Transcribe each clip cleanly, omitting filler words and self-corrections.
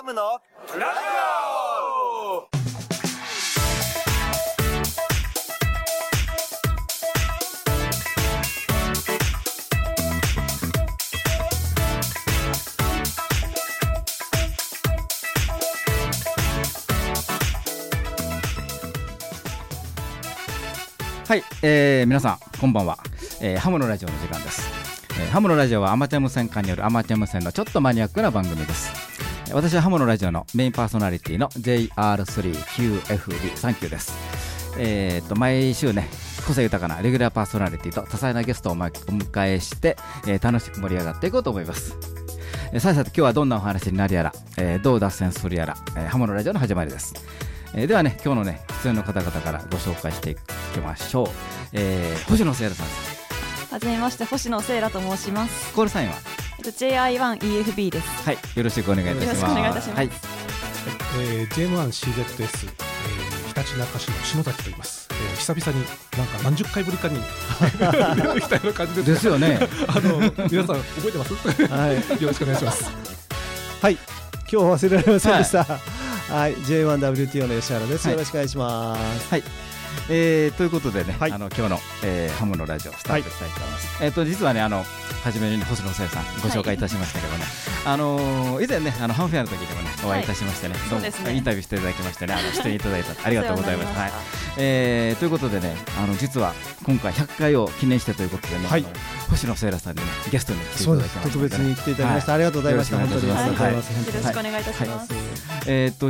ハムのラジオ。 はい、皆さんこんばんは、ハムのラジオの時間です。ハムのラジオはアマチュア無線化によるアマチュア無線のちょっとマニアックな番組です。私はハムのラジオのメインパーソナリティの JR3QFB サンキューです。毎週ね個性豊かなレギュラーパーソナリティと多彩なゲストをお迎えして、楽しく盛り上がっていこうと思います。さて今日はどんなお話になるやら、どう脱線するやら、ハムのラジオの始まりです。ではね今日のね出演の方々からご紹介していきましょう。星野聖羅さんです。 はじめまして、星野聖羅と申します。 コールサインは、 JI1EFB です。 はい、よろしくお願いいたします。 よろしくお願いいたします。はい、 JM1CZ、ひたちなか市の篠崎と言います。久々になんか何十回ぶりかに出てきたような感じです。 ですよね。 皆さん覚えてます？はい、よろしくお願いします。 はい、今日は忘れられませんでした。はい、J1WTO の吉原です。よろしくお願いします。 はい。ということでね、 はい、 今日の、ハムのラジオスタートしたいと思います。実はね初めに星野聖羅さんご紹介いたしましたけどね、以前ねハムフェアの時にもねお会いいたしましてね、どうもインタビューしていただきましてね出演いただいたありがとうございます。はい、ということでね実は今回100回を記念してということでね、星野聖羅さんにねゲストに来ていただきました。 特別に来ていただきました。ありがとうございました。本当にありがとうございます。 よろしくお願いいたします。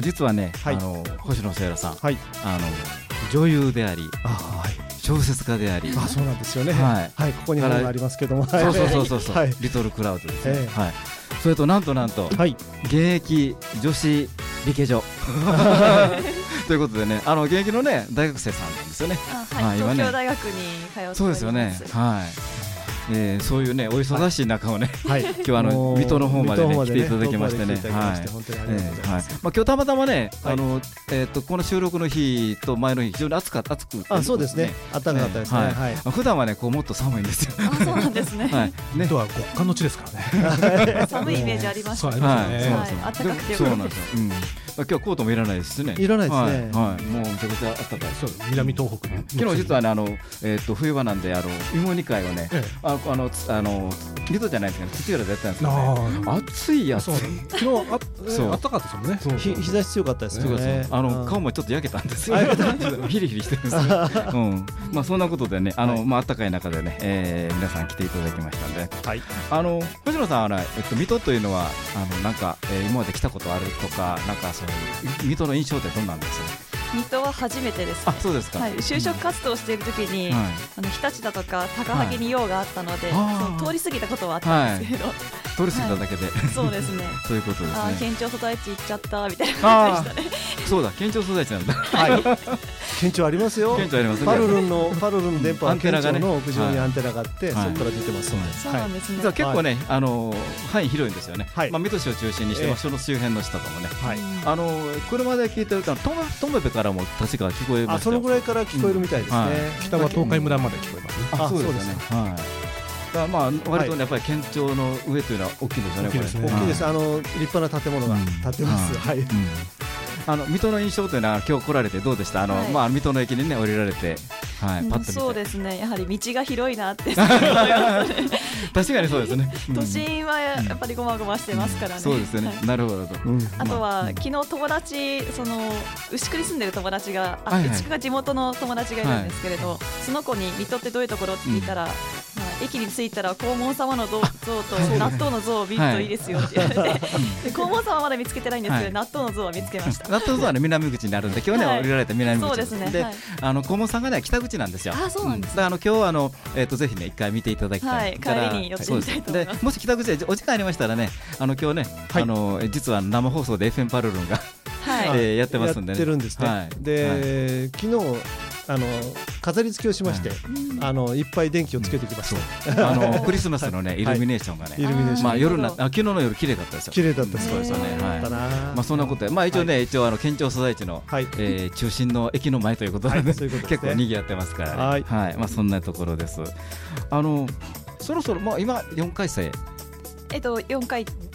実はね星野聖羅さん、女優であり、小説家であり、 そうなんですよね。はい、ここに本がありますけども、 そうリトルクラウドですね。はい、それとなんと現役女子理系女ということでね、現役のね大学生さんなんですよね。 東京大学に通っております。 そうですよね。はい。そういうねお忙しい中をね、今日水戸の方までね来ていただきましてね、今日たまたまねこの収録の日と前の日非常に暑くそうですね、暖かかったですね。 普段はねもっと寒いんですよ。 そうなんですね。 水戸は極寒の地ですからね。 寒いイメージあります。 そうありますね。 暖かくてよかったです。 今日はコートもいらないですしね。 いらないですね。 もうめちゃくちゃ暖かい。 そう、南東北ね。 昨日実はね冬場なんで芋煮会をね水戸じゃないですけど土浦でやったんですけどね、暑いやつ。 昨日暖かかったですもんね。 日差し強かったですね。 顔もちょっと焼けたんですよ。ヒリヒリしてるんですよ。そんなことでね暖かい中でね皆さん来ていただきましたんで、星野さん水戸というのはなんか今まで来たことあるとか、なんかそういう水戸の印象ってどんなんですか？ 水戸は初めてですね。 そうですか。 就職活動をしている時に日立だとか高萩に用があったので通り過ぎたことはあったんですけど、 通り過ぎただけでそうですね。 そういうことですね。 県庁所在地行っちゃったみたいな感じでしたね。 そうだ、県庁所在地なんだ。 県庁ありますよ。 県庁ありますね。 パルルンの電波は県庁の屋上にアンテナがあってそこから出てます。 そうなんですね。 実は結構ね範囲広いんですよね。水戸市を中心にしてその周辺の市とかもね、車で聞いてると友部からも確か聞こえました。 そのぐらいから聞こえるみたいですね。 北は東海村まで聞こえますね。 そうですね。割とやっぱり県庁の上というのは大きいですよね。 大きいです。立派な建物が建ってます。 水戸の印象というのは今日来られてどうでした？水戸の駅にね降りられて、パッと見て。 そうですね。やはり道が広いなって確かにそうですね。 都心はやっぱりごまごましてますからね。 そうですよね。なるほど。 あとは昨日友達牛久に住んでる友達が牛久が地元の友達がいるんですけれど、その子に水戸ってどういうところって聞いたら、駅に着いたら黄門様の像と納豆の像を見るといいですよって言われて、黄門様はまだ見つけてないんですけど納豆の像は見つけました。 納豆の像は南口にあるんで今日ね降りられて南口で、黄門さんがね北口なんですよ。 そうなんです。 今日はぜひね一回見ていただきたい。 帰りに寄ってみたいと思います。 もし北口でお時間ありましたらね今日ね実は生放送で FM パルルンがやってますんでね。 やってるんですね。で昨日飾り付けをしましていっぱい電気をつけてきました。 クリスマスのねイルミネーションがね夜昨日の夜綺麗だったですよ。 綺麗だったそうですよね。そんなことで一応県庁所在地の中心の駅の前ということで結構賑わってますからね。そんなところです。そろそろ今4回生 4回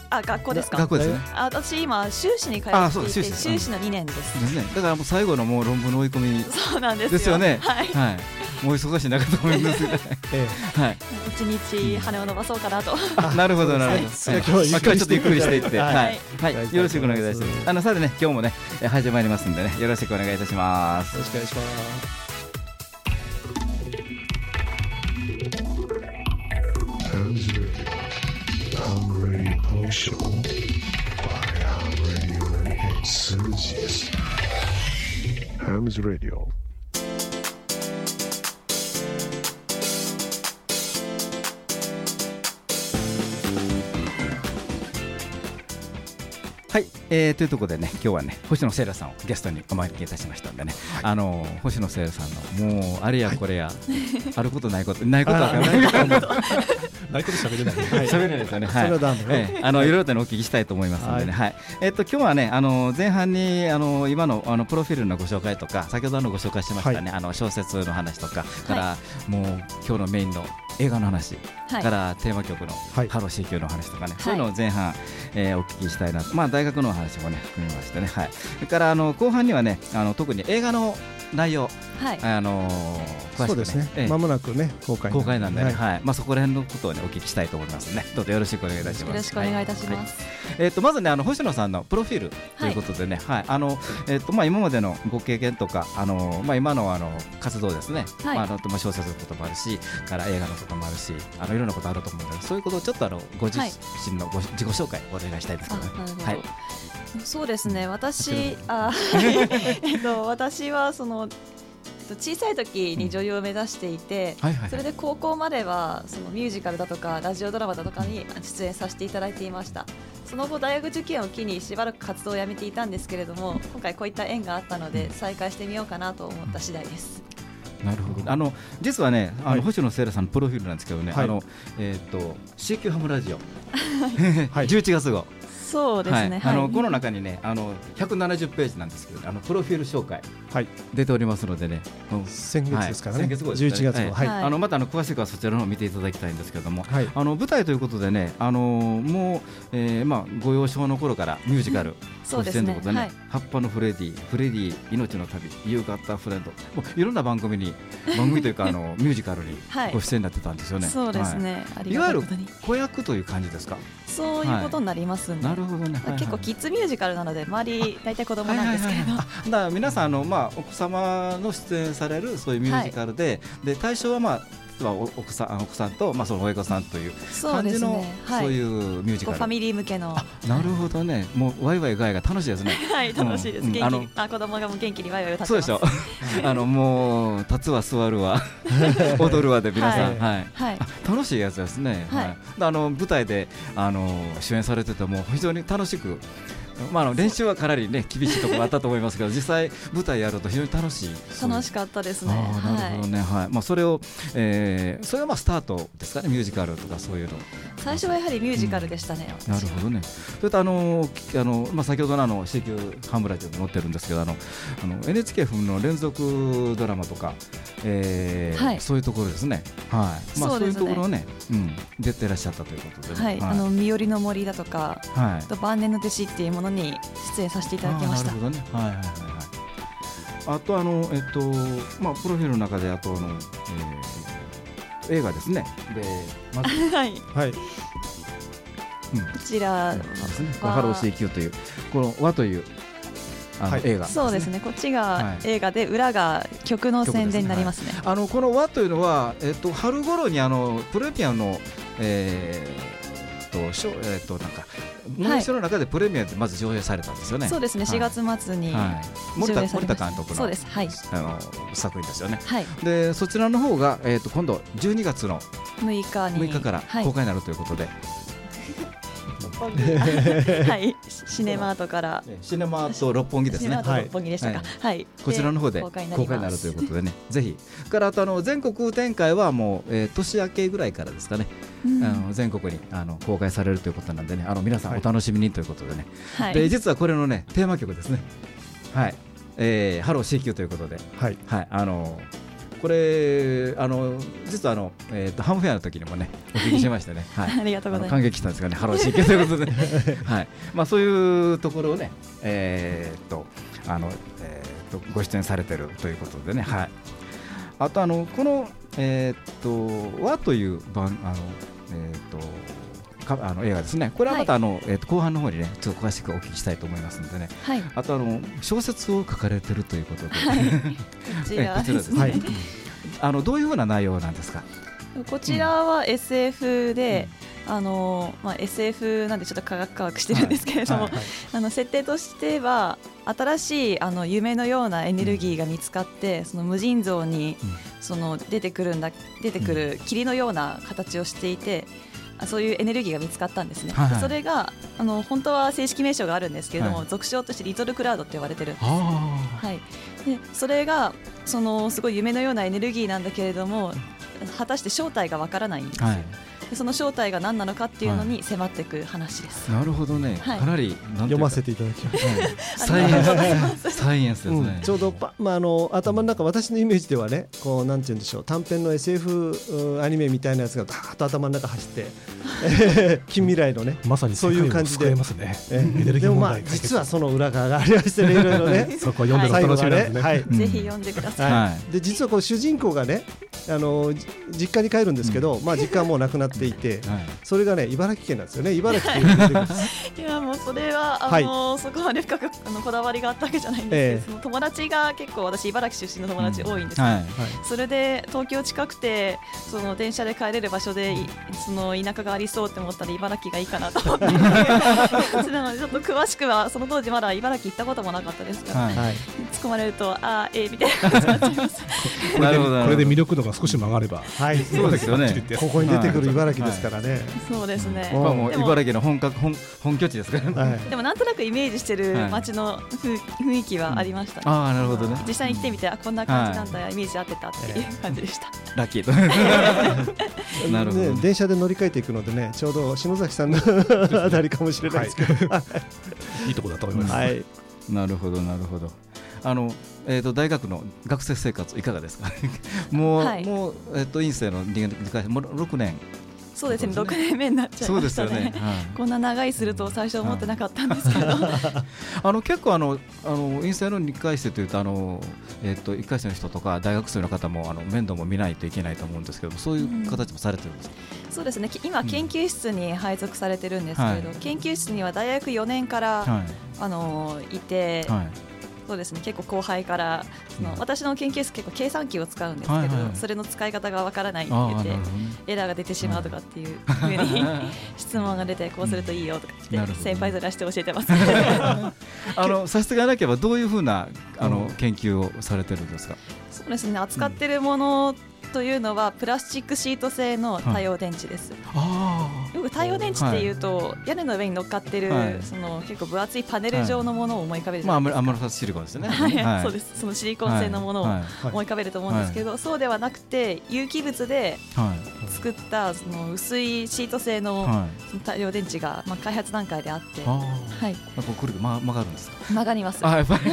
学校ですか？ 学校ですね。 私今修士に通あそうっていて、 修士修士の2年です。 ですね。だからもう最後のもう論文の追い込みそうなんですよ。 ですよね。 はい。 はい。もう忙しい中と思いますが、はい。 一日羽を伸ばそうかなと。 なるほどなるほど。 今日は今日はちょっとゆっくりしていって、 はいはいはい、よろしくお願いいたします。さてね、今日もね始まりますんでね、よろしくお願いいたします。 よろしくお願いします。 Ham's Radio. はい、というところでね、今日はね星野聖羅さんをゲストにお招きいたしましたんでね、星野聖羅さんのもうあれやこれや、あることないことは分からないないこと喋れない。 喋れないですよね。 それはダメいろいろとお聞きしたいと思いますのでね。はい。今日はね前半に今のプロフィールのご紹介とか、先ほどご紹介しましたね、小説の話とかからもう今日のメインの映画の話からテーマ曲のハロー CQ の話とかね、そういうのを前半お聞きしたいなと。まあ大学の話もね含みましてね。はい。それから後半にはね特に映画の内容、詳しくね、 そうですね。まもなくね公開なんでね、はい。まあそこら辺のことをねお聞きしたいと思いますね。どうぞよろしくお願いいたします。 よろしくお願いいたします。 まずね星野さんのプロフィールということでね、はい。まあ今までのご経験とかまあ今の活動ですね。まあ小説のこともあるし、から映画のこともあるし、いろんなことあると思うので、そういうことをちょっとご自身の自己紹介お願いしたいですけどね。はい。 そうですね。私はその小さい時に女優を目指していて、それで高校まではそのミュージカルだとかラジオドラマだとかに出演させていただいていました。その後大学受験を機にしばらく活動をやめていたんですけれども、今回こういった縁があったので再開してみようかなと思った次第です。 なるほど。実はね星野聖羅さんのプロフィールなんですけどね、CQ ハムラジオ11月号。 そうですね。 この中にね170ページなんですけど、プロフィール紹介出ておりますのでね、 先月ですからね、 11月号、また詳しくはそちらの方を見ていただきたいんですけども、舞台ということでねもうまあご幼少の頃からミュージカルそうですね、 葉っぱのフレディ、命の旅、夕方フレンド、いろんな番組というかミュージカルにご出演になってたんですよね。 そうですね。 いわゆる子役という感じですか？ そういうことになりますね。 なるほどね。 結構キッズミュージカルなので周り大体子供なんですけれど、だから皆さんまあ奥様の出演されるそういうミュージカルで対象はまあ奥さんとその親子さんという感じのそういうミュージカル、 ファミリー向けの。 なるほどね。もうワイワイガヤが楽しいですね。 はい楽しいです。元気子供がもう元気にワイワイ歌ってます。 そうでしょ。もう立つわ座るわ踊るわで皆さん楽しいやつですね。舞台で主演されてても非常に楽しく。練習はかなりね厳しいところがあったと思いますけど、実際舞台やると非常に楽しかったですね。 なるほどね。はい。それはスタートですかね、ミュージカルとかそういうの。 最初はやはりミュージカルでしたね。 なるほどね。それと先ほどのCQ ハムラジオに載ってるんですけどNHK 風の連続ドラマとかそういうところですね。はい。そういうところをね出てらっしゃったということでね。 身寄りの森だとか晩年の弟子っていうものに出演させていただきました。 なるほどね。あとプロフィールの中で映画ですね。でまずこちらハロー CQ というこの和という映画。 そうですね。こっちが映画で裏が曲の宣伝になりますね。 この和というのは春頃にプレミアのなんか催しの中でプレミアでまず上映されたんですよね。 そうですね。4月末に森田監督の作品ですよね。でそちらの方が今度12月の6日から公開になるということで、 シネマートからシネマート六本木ですね。 六本木でしたか。 こちらの方で公開になるということでね、ぜひ。からあと全国展開はもう年明けぐらいからですかね。全国に公開されるということなんでね、皆さんお楽しみにということでね。で実はこれのねテーマ曲ですね。ハロー CQ ということで、 これ実はハムフェアの時にもねお聞きしましてね、はい、 ありがとうございます。 感激したんですがね、ハロー神経ということで、はい、そういうところをね、ご出演されてるということでね、はい、あとこの和という映画ですね。これはまた後半の方にねちょっと詳しくお聞きしたいと思いますのでね、はい、あと小説を書かれてるということで、はい、こちらですね、はい、どういうふうな内容なんですか。 こちらは SF で、SF なんでちょっと科学してるんですけれども、はいはいはい、設定としては新しい夢のようなエネルギーが見つかって、その無尽蔵に出てくる霧のような形をしていて、そういうエネルギーが見つかったんですね、はいはい、それが本当は正式名称があるんですけれども、はい、俗称としてリトルクラウドって呼ばれてるんです、はい、でそれがすごい夢のようなエネルギーなんだけれども、果たして正体がわからないんですよ、はい、でその正体が何なのかっていうのに迫っていく話です、 はい、なるほどね、はい、かなり読ませていただきます、 サイエンスですね、 ちょうど頭の中、私のイメージではね、こうなんて言うんでしょう、短編の SF アニメみたいなやつがダーッと頭の中走って近未来のね、 まさにそういう感じで、でも実はその裏側がありましてね、いろいろねそこを読んでる楽しみですね、 はい、ぜひ読んでください、 はい、で実はこう主人公がね実家に帰るんですけど、実家はもう亡くなっていて、それがね茨城県なんですよね。茨城県いやもうそれはそこまで深くこだわりがあったわけじゃないんですけど、その友達が結構、私茨城出身の友達多いんですけど、それで東京近くてその電車で帰れる場所でその田舎がありそうって思ったら茨城がいいかなと思ってなのでちょっと詳しくはその当時まだ茨城行ったこともなかったですが、突っ込まれるとみたいな感じになっちゃいますこれで魅力度が少し曲がれば、 はい、そうですよね、ここに出てくる茨城ですからね、 そうですね、 もう茨城の本拠地ですからね、 でもなんとなくイメージしてる街の雰囲気はありましたね、 なるほどね、 実際に行ってみてこんな感じなんだ、イメージ合ってたっていう感じでした、 ラッキーとなるほど、 電車で乗り換えていくのでね、ちょうど篠崎さんのあたりかもしれないですけど、 いいところだと思います、 はい、 なるほどなるほど。大学の学生生活いかがですかもう、院生の6年、 そうですね、6年目になっちゃいましたね。 そうですよね、 こんな長いすると最初思ってなかったんですけど、 結構院生の2回生というと1回生の人とか大学生の方も面倒も見ないといけないと思うんですけど、そういう形もされてるんですか。 そうですね、今研究室に配属されてるんですけれど、研究室には大学4年から、いて、そうですね、結構後輩から私の研究室結構計算機を使うんですけど、それの使い方がわからないって言ってエラーが出てしまうとかっていうふうに質問が出て、こうするといいよとか言って先輩ずらして教えてます差し支えなければどういうふうな研究をされてるんですか。 そうですね、扱ってるものというのはプラスチックシート製の太陽電池です、よく太陽電池っていうと、屋根の上に乗っかってる、その結構分厚いパネル状のものを思い浮かべるじゃないですか、 アマルファシリコンですよね、 そうです、そのシリコン製のものを思い浮かべると思うんですけど、そうではなくて有機物で作ったその薄いシート製の太陽電池が開発段階であって、これ曲がるんですか。 曲がります。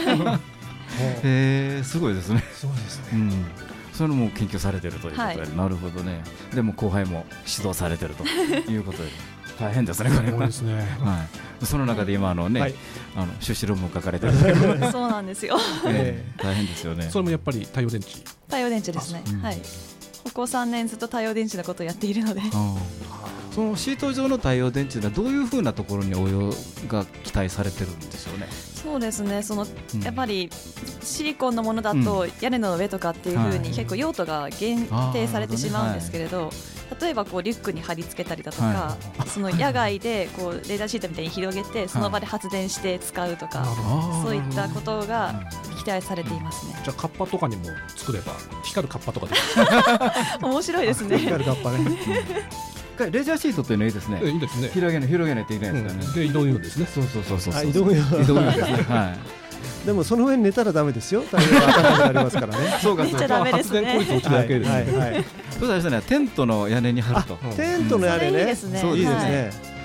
すごいですね。 そうですね。 それも研究されているということで、なるほどね。でも後輩も指導されているということで大変ですね、これは。その中で今修士論文書かれているそうなんですよ、 大変ですよね。 それもやっぱり太陽電池。 太陽電池ですね、はい。ここ3年ずっと太陽電池のことをやっているので、 そのシート状の太陽電池はどういうふうなところに応用が期待されてるんでしょうね。 そうですね、やっぱりシリコンのものだと屋根の上とかっていうふうに結構用途が限定されてしまうんですけれど、例えばリュックに貼り付けたりだとか、その野外でレーダーシートみたいに広げてその場で発電して使うとか、そういったことが期待されていますね。 じゃあカッパとかにも作れば光るカッパとかで面白いですね。 光るカッパねレジャーシートっていうのいいですね。 いいですね。 広げないといけないですからね。 で移動用ですね。 そう。 移動用ですね。 でもその上に寝たらダメですよ。太陽が頭になりますからね。 そうか。発電効率落ちるだけです。 そうですね。テントの屋根に貼ると。 テントの屋根ね。 いいですね。 いいですね。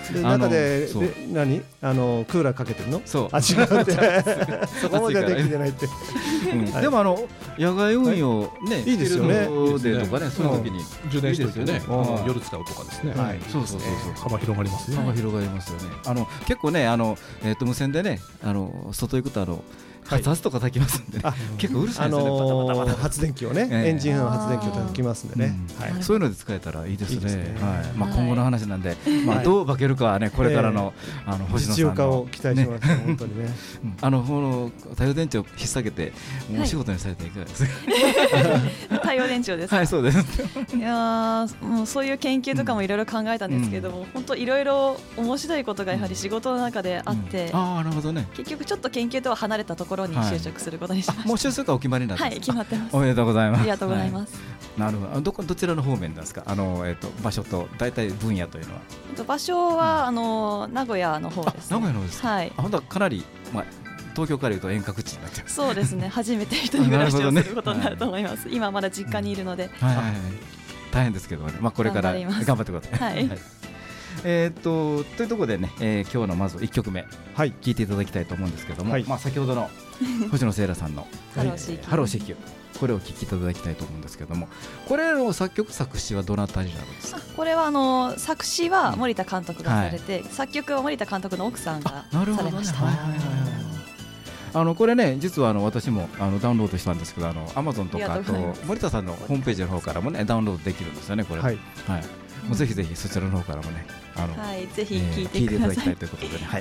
で中でそうクーラーかけてるの？ そうあ、違うってそこまではできてないって。はいでも野外運用ね、 いいですよねでとかね、そういう時に充電しておいてね、 いいですよね夜使うとかですね。 はい、 そう幅広がりますね。 幅広がりますよね。結構ね無線でね外行くと発圧とか炊きますんで、結構うるさいですよね。 発電機をね、エンジンの発電機を炊きますんでね、 そういうので使えたらいいですね。今後の話なんで、どう化けるかはね、これからの星野さんの実用化を期待します本当にね。 太陽電池を引っ提げてお仕事にされていかがですか？ 太陽電池をですか？ はい、そうです。 いやもうそういう研究とかもいろいろ考えたんですけども、本当いろいろ面白いことがやはり仕事の中であって、 なるほどね。 結局ちょっと研究とは離れたところに就職することにしました。 もう就職はお決まりになってます。 はい、決まってます。 おめでとうございます。 ありがとうございます。 なるほど。どちらの方面なんですか？場所と大体分野というのは。 場所は名古屋の方です。 名古屋の方ですか？はい。本当はかなり東京からいうと遠隔地になってます。 そうですね。初めて一人暮らしをすることになると思います。今まだ実家にいるので。 大変ですけどね。これから頑張ってください。はい。というところでね、今日のまず1曲目聴いていただきたいと思うんですけども、先ほどの星野聖羅さんのハローシーキュー、これを聴きいただきたいと思うんですけども、これの作曲作詞はどなたになるんですか？ これは作詞は森田監督がされて、作曲は森田監督の奥さんがされました。 これね、実は私もダウンロードしたんですけど、Amazon とかあと森田さんのホームページの方からもねダウンロードできるんですよね、これ。はい。もうぜひぜひそちらの方からもね、 ぜひ聴いてください。 聴いていただきたいということでね。はい。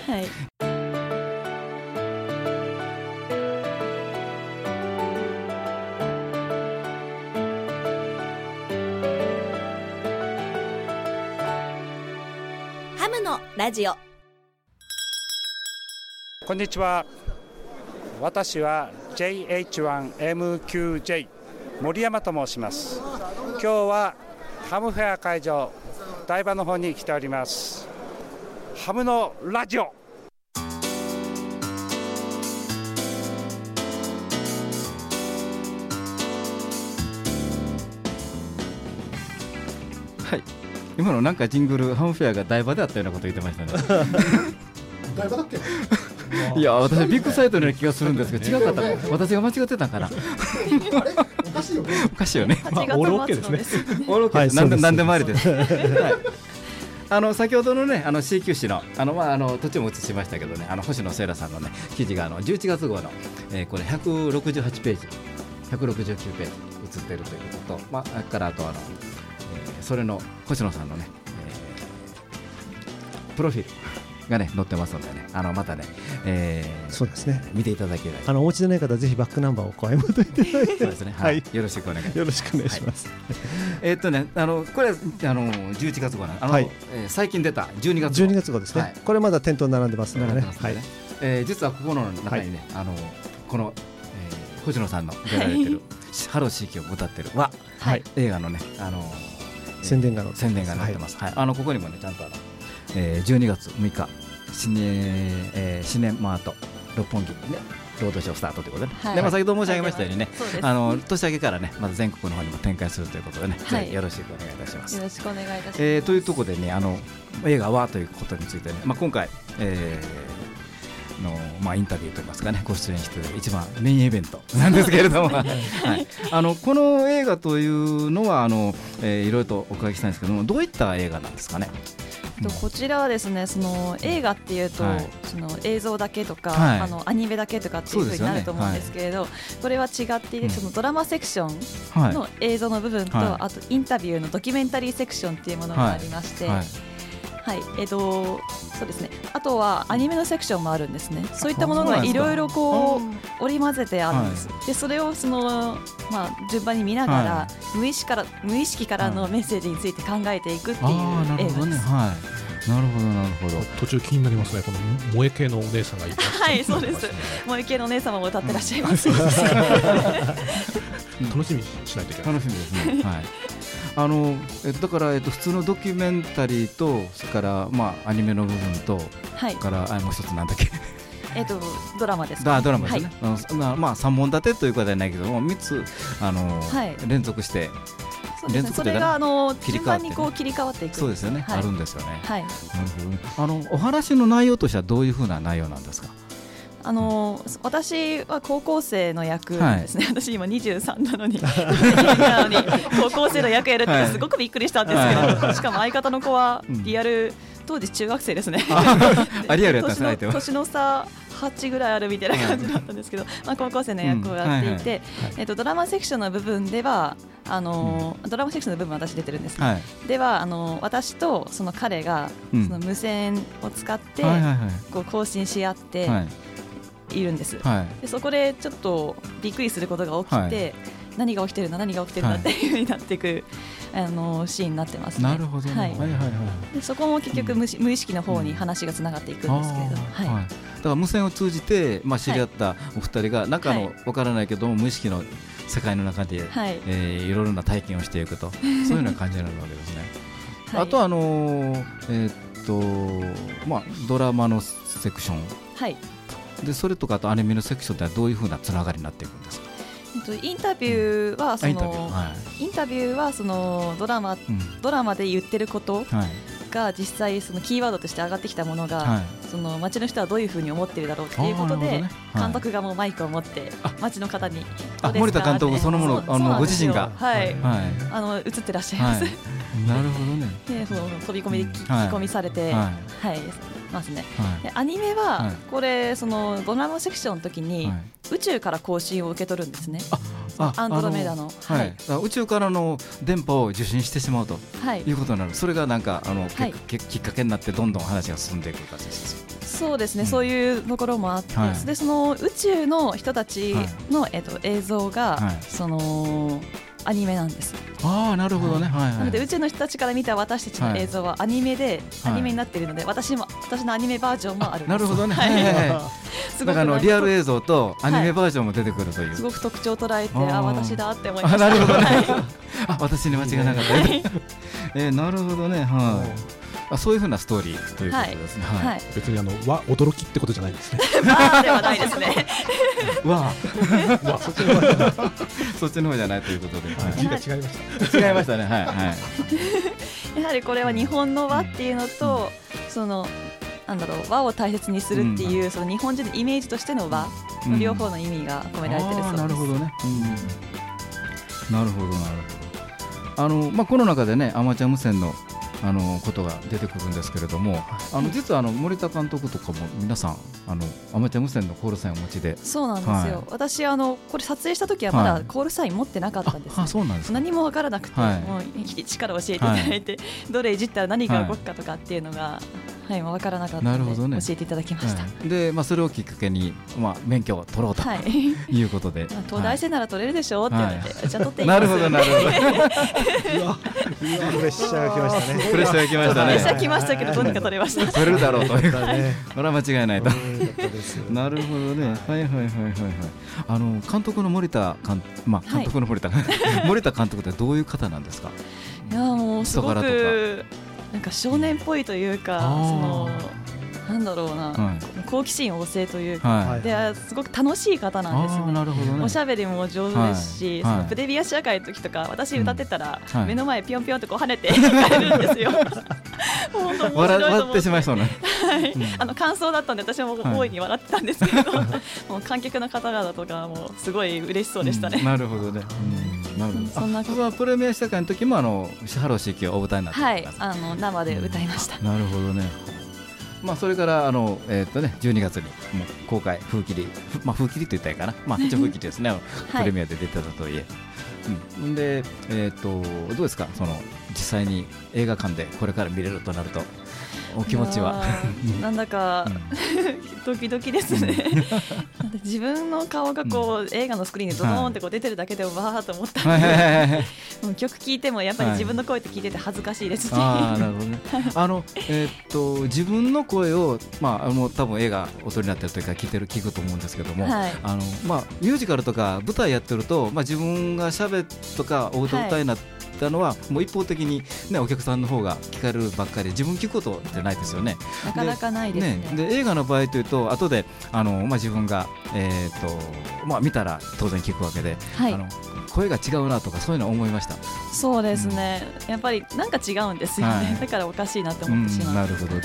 ハムのラジオ。 こんにちは。私は JH1MQJ 森山と申します。今日はハムフェア会場台場の方に来ております。ハムのラジオ。 はい、今のなんかジングルハムフェアが台場であったようなこと言ってましたね。 台場だっけ？ いや、私ビッグサイトのような気がするんですけど違かった。私が間違ってたかな。 おかしいよね。 おかしいよね。 オールオッケーですね。 オールオッケー。なんでもありです。先ほどのねCQC の途中も映しましたけどね、星野聖羅さんのね記事が11月号のこれ168ページ、169ページ映っているということと、からあとそれの星野さんのねプロフィールがね載ってますのでね、またね、 そうですね、 見ていただければ、 お持ちでない方はぜひバックナンバーをお買い求めていただいて、 そうですね、はい、よろしくお願いします。 よろしくお願いします。 これ11月号な最近出た12月号ですね。これまだ店頭に並んでますのでね。 実はここの中にねこの星野さんの出られてるハローシーキューを歌ってる映画のね宣伝が載ってます。ここにもねちゃんと12月6日シネマート六本木でねロードショースタートということで、先ほど申し上げましたようにね、年明けからねまず全国の方にも展開するということでね、ぜひよろしくお願いいたします。 よろしくお願いいたします。 というところでね映画はということについてね、今回インタビューといいますかね、ご出演している一番メインイベントなんですけれども、この映画というのはいろいろとお伺いしたいんですけども、どういった映画なんですかね？ こちらはですね、その映画っていうと、その映像だけとか、アニメだけとかっていう風になると思うんですけれど、これは違っていて、そのドラマセクションの映像の部分と、あとインタビューのドキュメンタリーセクションっていうものがありまして、そうですね、あとはアニメのセクションもあるんですね。そういったものがいろいろこう織り交ぜてあるんです。でそれを順番に見ながら、無意識からのメッセージについて考えていくっていう映画です。 なるほどなるほど。 途中気になりますね、この萌え系のお姉さんがいて、 はいそうです、萌え系のお姉様も歌ってらっしゃいます。 楽しみにしないといけない。 楽しみですね。だから普通のドキュメンタリーと、それからアニメの部分と、からもう一つなんだっけ、 ドラマですね。 ドラマですね。3本立てということではないけども、3つ連続して。 そ連続でそれが切り替わってね順番にこう切り替わっていく。 そうですよね、 はいあるんですよね。 はい。 なるほどね。お話の内容としてはどういうふうな内容なんですか？ 私は高校生の役ですね、私今23なのになのに高校生の役やるってすごくびっくりしたんですけど、しかも相方の子はリアル、当時中学生ですね。 リアルやったんですね、相手は。 年の差8ぐらいあるみたいな感じだったんですけど、高校生の役をやっていて、ドラマセクションの部分ではドラマセクションの部分私出てるんです、では私とその彼がその無線を使ってこう更新し合っているんです、でそこでちょっとびっくりすることが起きて、何が起きてるんだっていう風になっていくシーンになってますね。 なるほどね。 でそこも結局無意識の方に話がつながっていくんですけれど、 だから無線を通じて、知り合ったお二人が中の分からないけども無意識の世界の中で、いろいろな体験をしていくと、そういうような感じになるわけですね。あとドラマのセクション、でそれとかあとアニメのセクションではどういうふうなつながりになっていくんですか？ インタビューはそのドラマで言ってることが実際そのキーワードとして上がってきたものが、その街の人はどういうふうに思っているだろうということで、監督がもうマイクを持って街の方に森田監督そのものご自身が映ってらっしゃいます。 なるほどね。 でその飛び込みで聞き込みされてますね。でアニメはこれそのドラマセクションの時に宇宙から更新を受け取るんですね。アンドロメダの宇宙からの電波を受信してしまうということになる。それがなんかきっかけになってどんどん話が進んでいく感じです。 そうですね、そういうところもあって、でその宇宙の人たちの映像がそのアニメなんです。 なるほどね。なので宇宙の人たちから見た私たちの映像はアニメになっているので、私のアニメバージョンもあるんです。 なるほどね。だからリアル映像とアニメバージョンも出てくるという、 すごく特徴を捉えて、私だって思いました。 なるほどね。私に間違いなかった。なるほどね。そういうふうなストーリーということですね。 別に驚きってことじゃないですね。 ではないですね。 そっちの方じゃないということで。 字が違いました。 違いましたね。 やはりこれは日本の和っていうのと、その和を大切にするっていうその日本人のイメージとしての和の両方の意味が込められているそうです。 なるほどね。なるほど。この中でね、アマチュア無線のことが出てくるんですけれども、実は森田監督とかも皆さんアマチュア無線のコールサインをお持ちで。 そうなんですよ。私これ撮影した時はまだコールサイン持ってなかったんです。 そうなんです。 何も分からなくて、もう一から教えていただいて、どれいじったら何が動くかとかっていうのが分からなかったので教えていただきました。 でそれをきっかけに免許を取ろうということで、 東大生なら取れるでしょうって言われて、じゃあ取っていきなます。 るほどなるほど。 プレッシャーが来ましたね。 プレッシャーが来ましたね。 プレッシャー来ましたけど、どうにか取れました。 取れるだろうというか、これは間違いないと。なるほどね。監督の森田監督ってどういう方なんですか？ いやもうすごくなんか少年っぽいというか、なんだろうな、好奇心旺盛というか、ですごく楽しい方なんですね。おしゃべりも上手ですし、そのプレビア試写会の時とか私歌ってたら目の前ピョンピョンとこう跳ねていかれるんですよ。本当面白いと思って。 笑ってしまいそうな。 感想だったんで私も大いに笑ってたんですけど、もう観客の方々とかもすごい嬉しそうでしたね。 なるほどね。そんなプレミア試写会の時もハロー CQ お歌いになって生で歌いました。 なるほどね。それから12月にもう公開風切り風切りと言ったらいいかな、一応風切りですね。プレミアで出てたといえ、でどうですか、実際に映画館でこれから見れるとなるとお気持ちは。 なんだかドキドキですね。自分の顔がこう映画のスクリーンにドドーンってこう出てるだけでわーっと思ったんで、曲聴いてもやっぱり自分の声って聞いてて恥ずかしいですし。 なるほどね。自分の声を多分映画お撮りになってる時から聞くと思うんですけども、ミュージカルとか舞台やってると自分がしゃべとかお歌いになったのはもう一方的に、ね、お客さんの方が聞かれるばっかりで自分聞くことってないですよね。 なかなかないですね。 で映画の場合というと後で自分が、見たら当然聞くわけで、 はい、 声が違うなとかそういうのは思いました。 そうですね、やっぱりなんか違うんですよね、 はい、 だからおかしいなって思ってしまう。 なるほどね。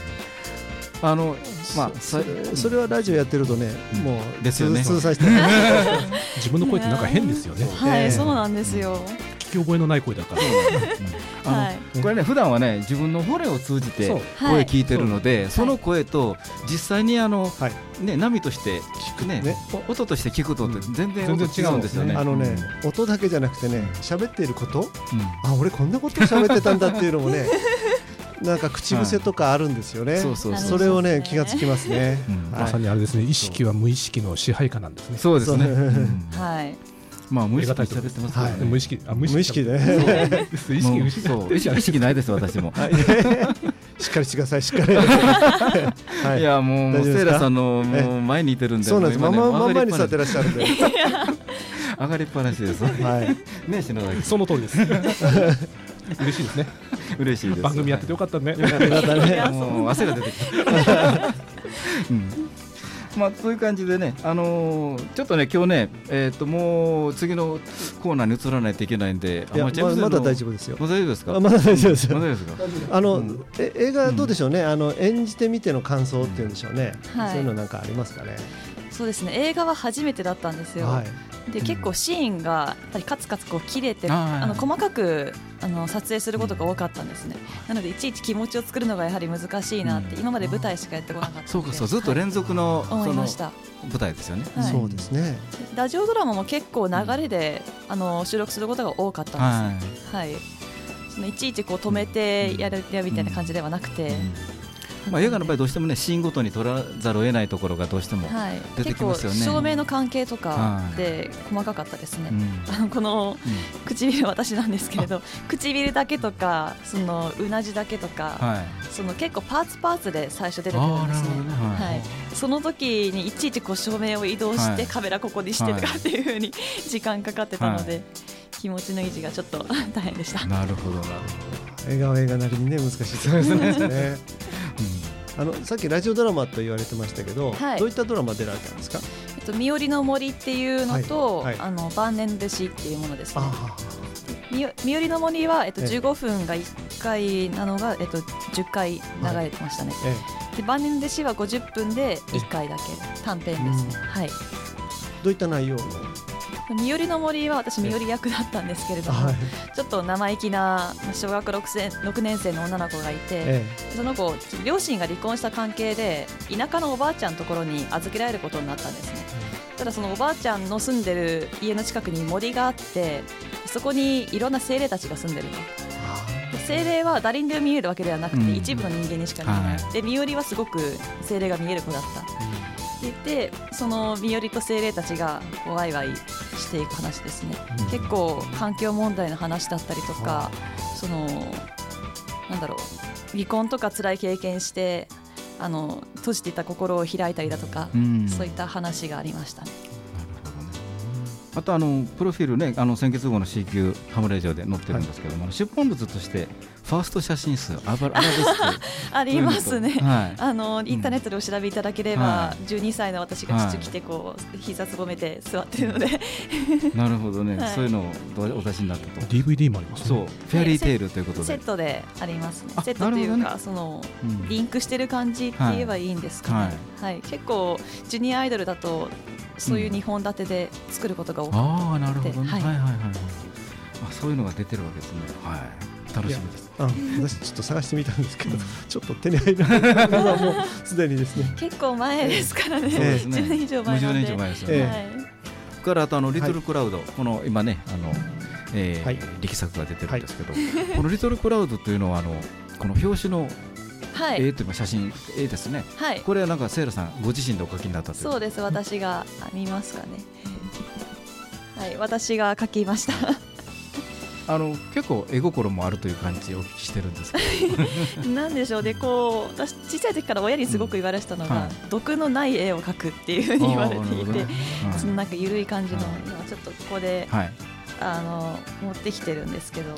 それはラジオやってるとね、もうですよね。 通させて自分の声ってなんか変ですよね。 はい、そうなんですよ。 聞き覚えのない声だから。 これね普段はね自分の骨を通じて声聞いてるので、その声と実際に波としてね音として聞くと全然違うんですよね。 音だけじゃなくてね、喋っていること、俺こんなこと喋ってたんだっていうのもねなんか口癖とかあるんですよね。それをね気がつきますね。 まさにあれですね、意識は無意識の支配下なんですね。 そうですね。 はい。 無意識で喋ってますね。 無意識で。 意識ないです私も。 しっかりしてください、しっかり。 いやもうセイラさんの前にいてるんで。 そうなんです。真ん前に座ってらっしゃるんで。 上がりっぱなしです。ね、篠崎。 その通りです。嬉しいですね。 嬉しいです。 番組やっててよかったね。 もう汗が出てきた。そういう感じでね、ちょっとね今日ねもう次のコーナーに移らないといけないんで、 まだ大丈夫ですよ。 まだ大丈夫ですか？ まだ大丈夫ですよ。 まだ大丈夫ですか？ 映画どうでしょうね。演じてみての感想っていうんでしょうね。そういうのなんかありますかね。 そうですね、映画は初めてだったんですよ。で結構シーンがやっぱりカツカツこう切れて細かく撮影することが多かったんですね。なのでいちいち気持ちを作るのがやはり難しいなって、今まで舞台しかやってこなかったので。 そうか、ずっと連続の思いました。 舞台ですよね。 そうですね。 ラジオドラマも結構流れで収録することが多かったんです。はい。そのいちいちこう止めてやるみたいな感じではなくて。 映画の場合どうしてもねシーンごとに取らざるを得ないところがどうしても出てきますよね。 結構照明の関係とかで細かかったですね。この唇私なんですけれど、唇だけとかそのうなじだけとか、その結構パーツで最初出てくるんですね。その時にいちいちこう照明を移動してカメラここにしてとかっていう風に時間かかってたので、気持ちの維持がちょっと大変でした。 なるほどなるほど。映画は映画なりにね難しいですね。さっきラジオドラマと言われてましたけど、どういったドラマ出られたんですか？ 身寄りの森っていうのと、晩年弟子っていうものですね。身寄りの森は、15分が1回なのが、10回流れてましたね。で晩年弟子は50分で1回だけ短編ですね。はい。 どういった内容の？ 身寄りの森は私身寄り役だったんですけれども、ちょっと生意気な小学6年生の女の子がいて、その子両親が離婚した関係で田舎のおばあちゃんのところに預けられることになったんですね。ただそのおばあちゃんの住んでる家の近くに森があって、そこにいろんな精霊たちが住んでるの。精霊は誰にでも見えるわけではなくて、一部の人間にしか見えない。で身寄りはすごく精霊が見える子だった。でその身寄りと精霊たちがワイワイしていく話ですね。結構環境問題の話だったりとか、離婚とか辛い経験して閉じていた心を開いたりだとか、そういった話がありましたね。 あとプロフィールね先月号の C 級ハムレジオで載ってるんですけども、出版物としてファースト写真数ありますね。インターネットでお調べいただければ、12歳の私が父着てこう膝すぼめて座ってるのでなるほどね、そういうのをお出しになったと。 DVD もありますね。 そうフェアリーテールということでセットでありますね。セットというかリンクしてる感じって言えばいいんですかね。結構ジュニアアイドルだとそういう2本立てで作ることが多かった。 なるほどね。そういうのが出てるわけですね。楽しみです。 私ちょっと探してみたんですけど、ちょっと手に入らないのがもうすでにですね。 結構前ですからね。10年以上前なんで。 10年以上前ですよね。からあとリトルクラウド、この今ね力作が出てるんですけど、このリトルクラウドというのはこの表紙の絵というか写真絵ですね。これはなんかセイラさんご自身でお描きになったという。 そうです。私が見ますかね。私が描きました。 結構絵心もあるという感じをお聞きしてるんですけどなんでしょうね、私小さい時から親にすごく言われてたのが、毒のない絵を描くっていうふうに言われていて、そのなんか緩い感じの、今ちょっとここで持ってきてるんですけど、